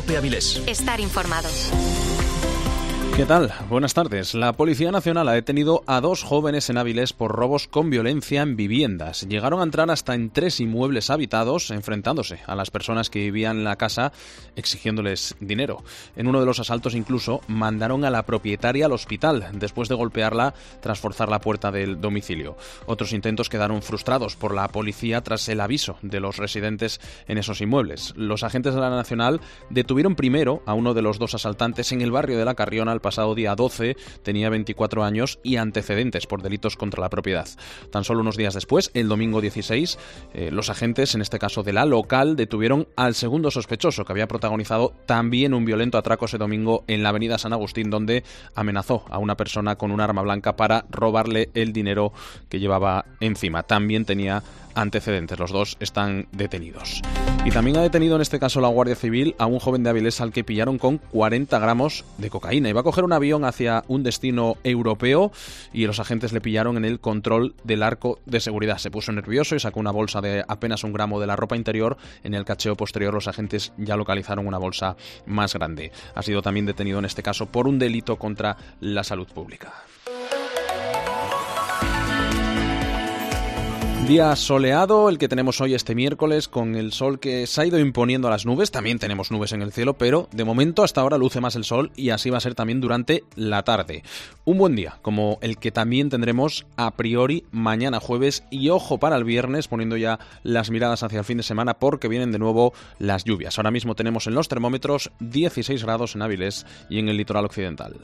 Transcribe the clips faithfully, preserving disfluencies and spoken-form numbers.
COPE Avilés. Estar informado. ¿Qué tal? Buenas tardes. La Policía Nacional ha detenido a dos jóvenes en Avilés por robos con violencia en viviendas. Llegaron a entrar hasta en tres inmuebles habitados, enfrentándose a las personas que vivían en la casa, exigiéndoles dinero. En uno de los asaltos incluso mandaron a la propietaria al hospital, después de golpearla tras forzar la puerta del domicilio. Otros intentos quedaron frustrados por la policía tras el aviso de los residentes en esos inmuebles. Los agentes de la Nacional detuvieron primero a uno de los dos asaltantes en el barrio de La Carriona el pasado día doce, tenía veinticuatro años y antecedentes por delitos contra la propiedad. Tan solo unos días después, el domingo dieciséis, eh, los agentes, en este caso de la local, detuvieron al segundo sospechoso que había protagonizado también un violento atraco ese domingo en la avenida San Agustín, donde amenazó a una persona con un arma blanca para robarle el dinero que llevaba encima. También tenía antecedentes. Los dos están detenidos. Y también ha detenido en este caso la Guardia Civil a un joven de Avilés al que pillaron con cuarenta gramos de cocaína. Iba a coger un avión hacia un destino europeo y los agentes le pillaron en el control del arco de seguridad. Se puso nervioso y sacó una bolsa de apenas un gramo de la ropa interior. En el cacheo posterior los agentes ya localizaron una bolsa más grande. Ha sido también detenido en este caso por un delito contra la salud pública. Día soleado, el que tenemos hoy este miércoles, con el sol que se ha ido imponiendo a las nubes. También tenemos nubes en el cielo, pero de momento hasta ahora luce más el sol y así va a ser también durante la tarde. Un buen día, como el que también tendremos a priori mañana jueves, y ojo para el viernes, poniendo ya las miradas hacia el fin de semana porque vienen de nuevo las lluvias. Ahora mismo tenemos en los termómetros dieciséis grados en Avilés y en el litoral occidental.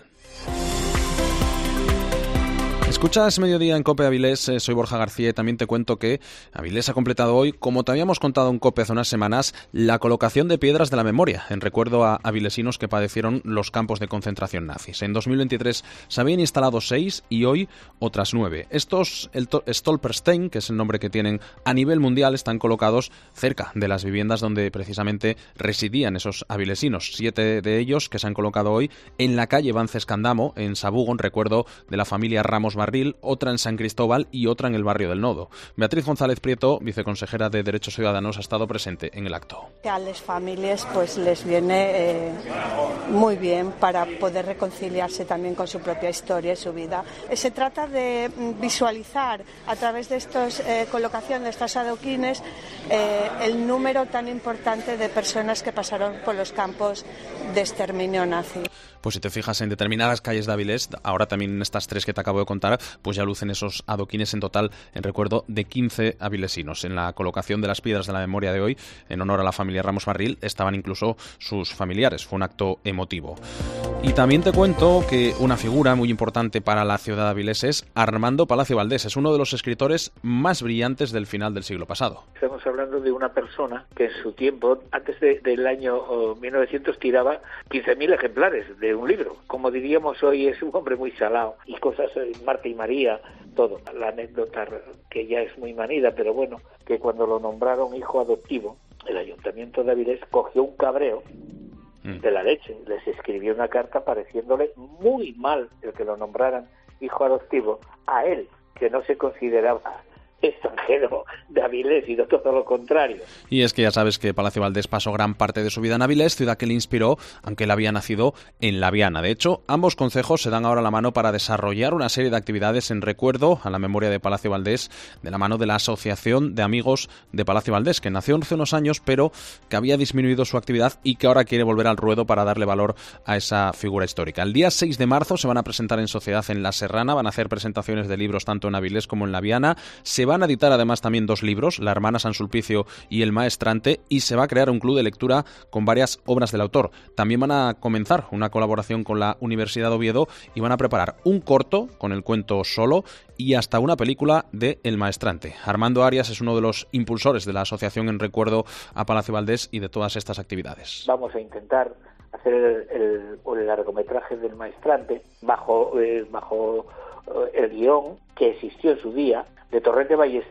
Escuchas Mediodía en COPE Avilés, soy Borja García y también te cuento que Avilés ha completado hoy, como te habíamos contado en COPE hace unas semanas, la colocación de piedras de la memoria, en recuerdo a avilesinos que padecieron los campos de concentración nazis. En dos mil veintitrés se habían instalado seis y hoy otras nueve. Estos, el Stolperstein, que es el nombre que tienen a nivel mundial, están colocados cerca de las viviendas donde precisamente residían esos avilesinos. Siete de ellos que se han colocado hoy en la calle Vancescandamo, en Sabugo, en recuerdo de la familia Ramos Barril, otra en San Cristóbal y otra en el barrio del Nodo. Beatriz González Prieto, viceconsejera de Derechos Ciudadanos, ha estado presente en el acto. A las familias pues les viene eh, muy bien para poder reconciliarse también con su propia historia y su vida. Se trata de visualizar a través de estos eh, colocación de estos adoquines eh, el número tan importante de personas que pasaron por los campos de exterminio nazi. Pues si te fijas en determinadas calles de Avilés, ahora también en estas tres que te acabo de contar, pues ya lucen esos adoquines en total en recuerdo de quince avilesinos. En la colocación de las piedras de la memoria de hoy, en honor a la familia Ramos Barril, estaban incluso sus familiares. Fue un acto emotivo. Y también te cuento que una figura muy importante para la ciudad de Avilés es Armando Palacio Valdés. Es uno de los escritores más brillantes del final del siglo pasado. Estamos hablando de una persona que en su tiempo, antes de, del año oh, mil novecientos, tiraba quince mil ejemplares de un libro. Como diríamos hoy, es un hombre muy salado. Y cosas, eh, Marta y María, todo. La anécdota que ya es muy manida, pero bueno, que cuando lo nombraron hijo adoptivo, el Ayuntamiento de Avilés cogió un cabreo de la leche. Les escribió una carta pareciéndole muy mal el que lo nombraran hijo adoptivo a él, que no se consideraba extranjero de Avilés, y no todo lo contrario. Y es que ya sabes que Palacio Valdés pasó gran parte de su vida en Avilés, ciudad que le inspiró, aunque él había nacido en La Viana. De hecho, ambos concejos se dan ahora la mano para desarrollar una serie de actividades en recuerdo a la memoria de Palacio Valdés, de la mano de la Asociación de Amigos de Palacio Valdés, que nació hace unos años, pero que había disminuido su actividad y que ahora quiere volver al ruedo para darle valor a esa figura histórica. El día seis de marzo se van a presentar en sociedad en La Serrana, van a hacer presentaciones de libros tanto en Avilés como en La Viana. Se van a editar además también dos libros, La hermana San Sulpicio y El maestrante, y se va a crear un club de lectura con varias obras del autor. También van a comenzar una colaboración con la Universidad de Oviedo y van a preparar un corto con el cuento Solo y hasta una película de El maestrante. Armando Arias es uno de los impulsores de la asociación en recuerdo a Palacio Valdés y de todas estas actividades. Vamos a intentar hacer el, el, el largometraje del maestrante bajo, eh, bajo el guión que existió en su día de Torrente Ballester,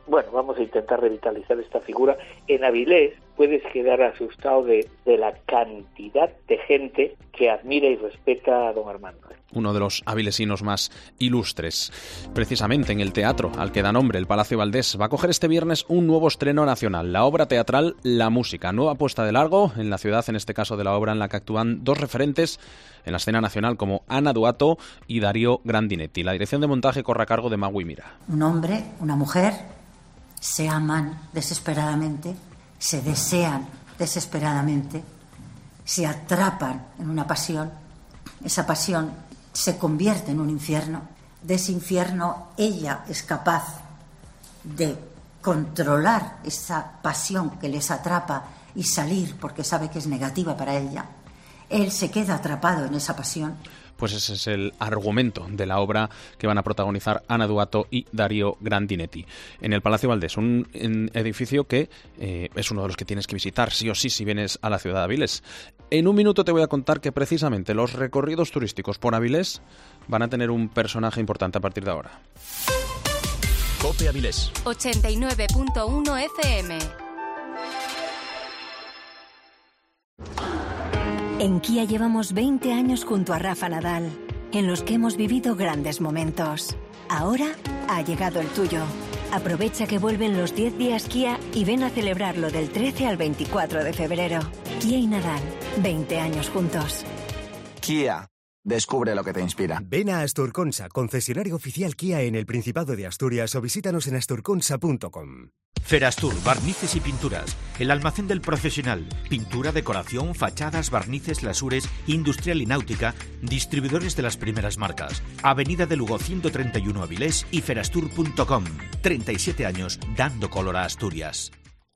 bueno, vamos a intentar revitalizar esta figura. En Avilés puedes quedar asustado de, de la cantidad de gente que admira y respeta a don Armando. Uno de los avilesinos más ilustres. Precisamente en el teatro al que da nombre, el Palacio Valdés, va a coger este viernes un nuevo estreno nacional, la obra teatral La Música, nueva puesta de largo en la ciudad, en este caso de la obra en la que actúan dos referentes en la escena nacional como Ana Duato y Darío Grandinetti. La dirección de montaje corre a cargo de Magui Mira. Un hombre, una mujer, se aman desesperadamente, se desean desesperadamente, se atrapan en una pasión, esa pasión se convierte en un infierno. De ese infierno ella es capaz de controlar esa pasión que les atrapa y salir porque sabe que es negativa para ella. Él se queda atrapado en esa pasión. Pues ese es el argumento de la obra que van a protagonizar Ana Duato y Darío Grandinetti. En el Palacio Valdés, un edificio que eh, es uno de los que tienes que visitar sí o sí si vienes a la ciudad de Avilés. En un minuto te voy a contar que precisamente los recorridos turísticos por Avilés van a tener un personaje importante a partir de ahora. COPE Avilés. ochenta y nueve punto uno F M. En Kia llevamos veinte años junto a Rafa Nadal, en los que hemos vivido grandes momentos. Ahora ha llegado el tuyo. Aprovecha que vuelven los diez días Kia y ven a celebrarlo del trece al veinticuatro de febrero. Kia y Nadal, veinte años juntos. Kia. Descubre lo que te inspira. Ven a Asturconsa, concesionario oficial Kia en el Principado de Asturias, o visítanos en asturconsa punto com. Ferastur, barnices y pinturas. El almacén del profesional. Pintura, decoración, fachadas, barnices, lasures, industrial y náutica. Distribuidores de las primeras marcas. Avenida de Lugo ciento treinta y uno Avilés y ferastur punto com. treinta y siete años dando color a Asturias.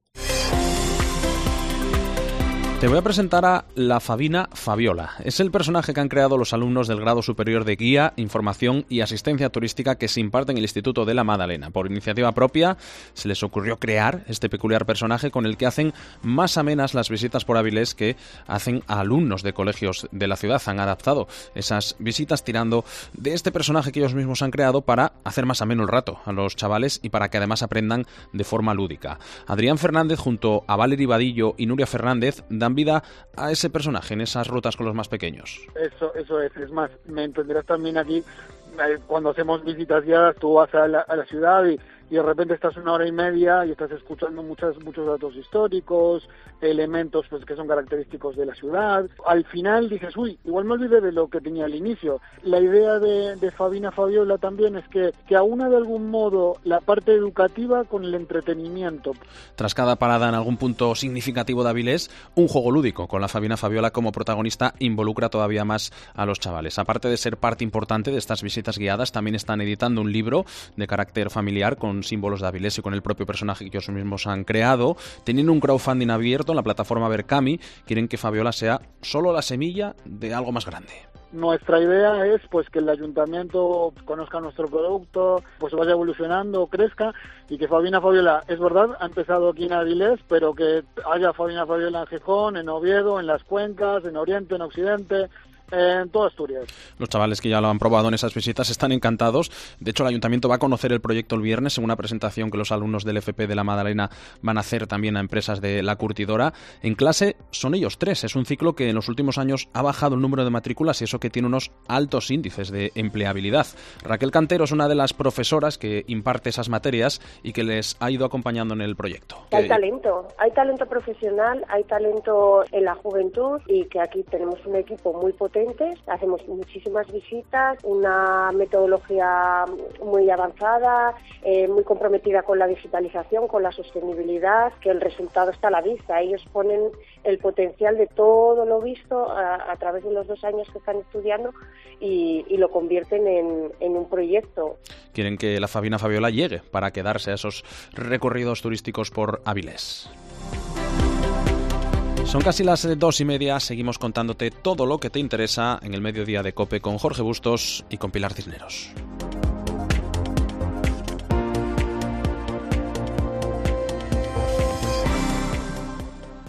Te voy a presentar a la Fabina Fabiola. Es el personaje que han creado los alumnos del grado superior de Guía, Información y Asistencia Turística que se imparte en el Instituto de la Madalena. Por iniciativa propia se les ocurrió crear este peculiar personaje con el que hacen más amenas las visitas por Avilés que hacen a alumnos de colegios de la ciudad. Han adaptado esas visitas tirando de este personaje que ellos mismos han creado para hacer más ameno el rato a los chavales y para que además aprendan de forma lúdica. Adrián Fernández junto a Valery Vadillo y Nuria Fernández dan vida a ese personaje en esas rutas con los más pequeños. Eso, eso es, es más, me entenderás también aquí, cuando hacemos visitas guiadas, tú vas a la, a la ciudad y, y de repente estás una hora y media y estás escuchando muchas, muchos datos históricos, elementos pues que son característicos de la ciudad. Al final dices, uy, igual me olvidé de lo que tenía al inicio. La idea de, de Fabina Fabiola también es que, que aúna de algún modo la parte educativa con el entretenimiento. Tras cada parada en algún punto significativo de Avilés, un juego lúdico con la Fabina Fabiola como protagonista involucra todavía más a los chavales. Aparte de ser parte importante de estas visitas guiadas, también están editando un libro de carácter familiar con símbolos de Avilés y con el propio personaje que ellos mismos han creado. Teniendo un crowdfunding abierto en la plataforma Berkami, quieren que Fabiola sea solo la semilla de algo más grande. Nuestra idea es pues que el ayuntamiento conozca nuestro producto, pues vaya evolucionando, crezca, y que Fabina Fabiola, es verdad, ha empezado aquí en Avilés, pero que haya Fabina Fabiola en Gijón, en Oviedo, en las Cuencas, en Oriente, en Occidente, en toda Asturias. Los chavales que ya lo han probado en esas visitas están encantados. De hecho, el ayuntamiento va a conocer el proyecto el viernes en una presentación que los alumnos del F P de la Madalena van a hacer también a empresas de La Curtidora. En clase son ellos tres. Es un ciclo que en los últimos años ha bajado el número de matrículas y eso que tiene unos altos índices de empleabilidad. Raquel Cantero es una de las profesoras que imparte esas materias y que les ha ido acompañando en el proyecto. Hay talento, hay talento profesional, hay talento en la juventud y que aquí tenemos un equipo muy potente. Hacemos muchísimas visitas, una metodología muy avanzada, eh, muy comprometida con la digitalización, con la sostenibilidad, que el resultado está a la vista. Ellos ponen el potencial de todo lo visto a, a través de los dos años que están estudiando y, y lo convierten en, en un proyecto. Quieren que la Fabina Fabiola llegue para quedarse a esos recorridos turísticos por Avilés. Son casi las dos y media, seguimos contándote todo lo que te interesa en el mediodía de COPE con Jorge Bustos y con Pilar Cisneros.